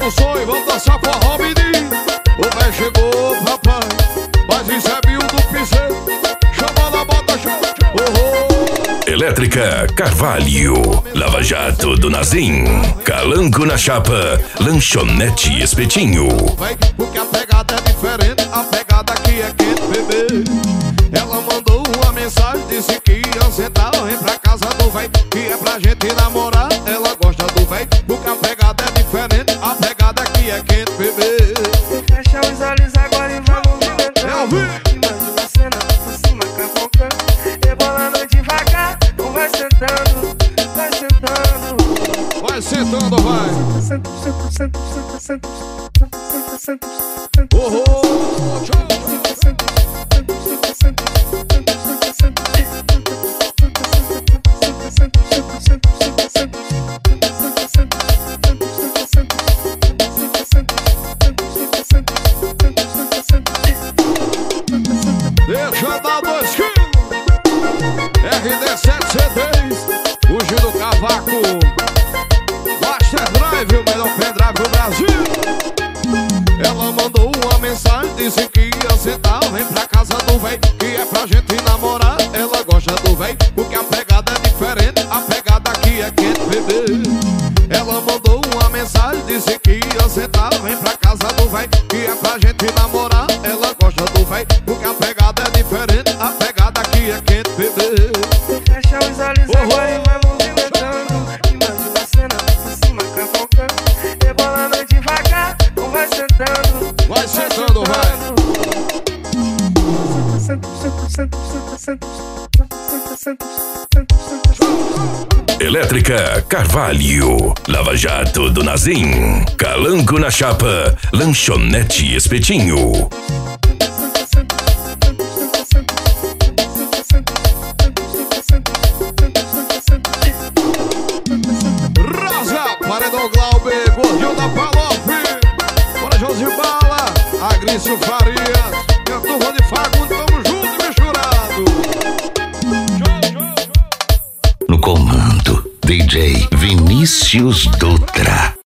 solta o som e vamos dançar forró, menino. O velho chegou, papai, mas isso é Bill do piseiro. Chama na bota, chama. Elétrica Carvalho, Lava Jato do Nazim, Calango na Chapa, Lanchonete Espetinho. Porque a pegada é diferente, a pegada aqui é quente, bebê. Ela mandou uma mensagem, disse que ia sentar, vem pra casa do véi, que é pra gente namorar. Ela gosta do véi, porque a pegada é diferente, a pegada aqui é quente, bebê. Fecha os olhos agora e vai movimentando. Imagina a cena por cima, cavocando, rebolando devagar. Vai sentando, vai sentando. Vai sentando, vai. Senta, senta, senta, senta, senta, senta, oh, deixa eu dar 2 quilos. RD7 CDs, o Giro Cavaco, Master Drive, o melhor pendrive do Brasil. Ela mandou uma mensagem, disse que ia sentar, vem pra casa do véi, que é pra gente namorar. Ela gosta do véi, porque a pegada é diferente, a pegada aqui é quente, bebê. Ela mandou uma mensagem, disse que ia sentar, vem pra casa do véi, que é pra gente namorar. Ela gosta do véi, porque a pegada é diferente, a pegada aqui é quente, bebê. Fecha os olhos agora e vai movimentando. Imagina a cena por cima, cavocando, rebolando devagar. Vai sentando, vai sentando, vai. Senta, senta, senta, senta, senta, senta, Elétrica Carvalho, Lava Jato do Nazim, Calango na Chapa, Lanchonete Espetinho. Rosa, Paredão Glauber, Gordinho da Palope, bora Josibala, Agrício Farias, e a turma de Fagundes, tamo junto e misturado. No comando, DJ Vinícius Dutra.